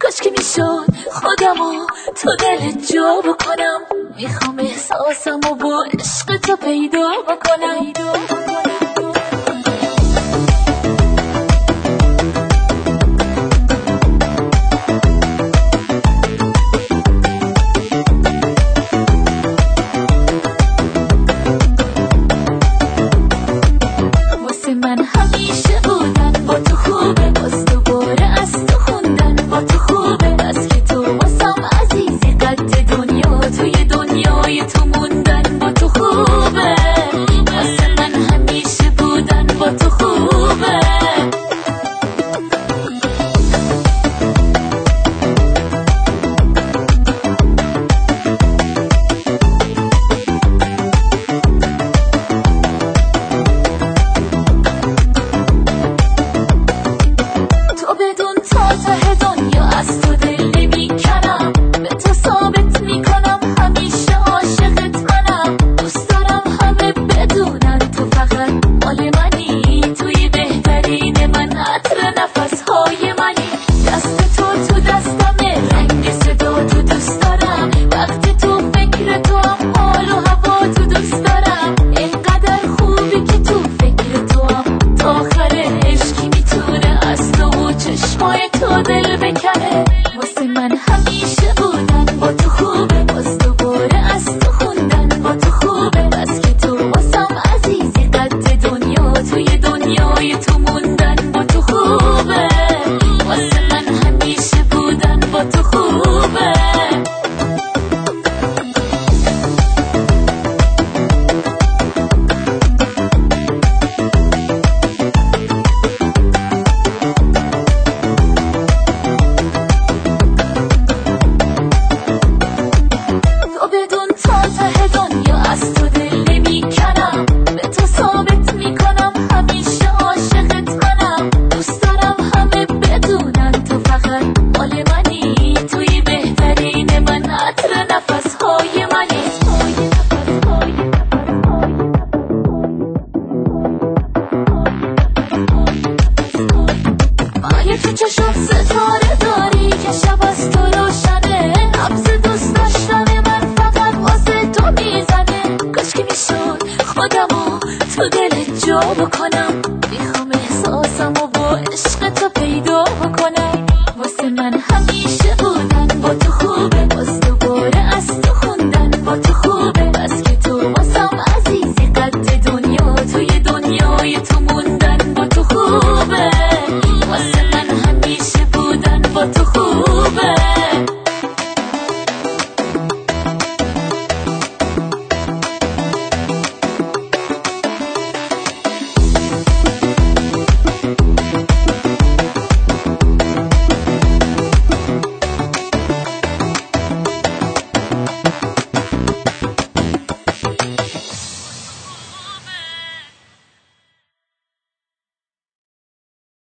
کاش که میشد خودمو تو دل جا بکنم. میخوام احساسمو با عشق تو پیدا بکنم. واسه من همیشه بودن با تو خوبه، باز دوباره از تو خوندن با تو خوبه. بس که تو واسم عزیزی، قد دنیا توی دنیای تو موندن با تو خوبه. واسه من همیشه بودن با تو خوبه. بدون تا ته دنیا از تو دل نمیکنم، به تو ثابت میکنم همیشه عاشقت منم. دوست دارم همه بدونن تو فقط مال منی، توی بهترین من، عطر نفسهای منی. دست تو دستمه، رنگ صدا تو دوست دارم. وقتی تو فکر تو هم، حال و هوا تو دوست دارم. اینقدر خوبی که تو فکر تو هم، تا آخر عشقی میتونه از تو چشمای تو دل بکنه. واسه من همیشه بودن با تو خوبه، باز دوباره از تو خوندن با تو خوبه. بس که تو واسم عزیزی، قد دنیا توی دنیای تو موندن با تو خوبه. واسه من همیشه بودن با تو خوبه. بدون تا ته دنیا از تو دل نمیکنم، به تو ثابت میکنم همیشه عاشقت منم. دوست دارم همه بدونن تو فقط مال منی، توی بهترین من، عطر نفسهای منی. مایه تو چشم ستاره داری که شب از تو روشنه. نبض دوست داشتن من فقط واسه تو میزنه. کاش که میشد خودمو تو دل جا بکنم. میخوام احساسمو با عشق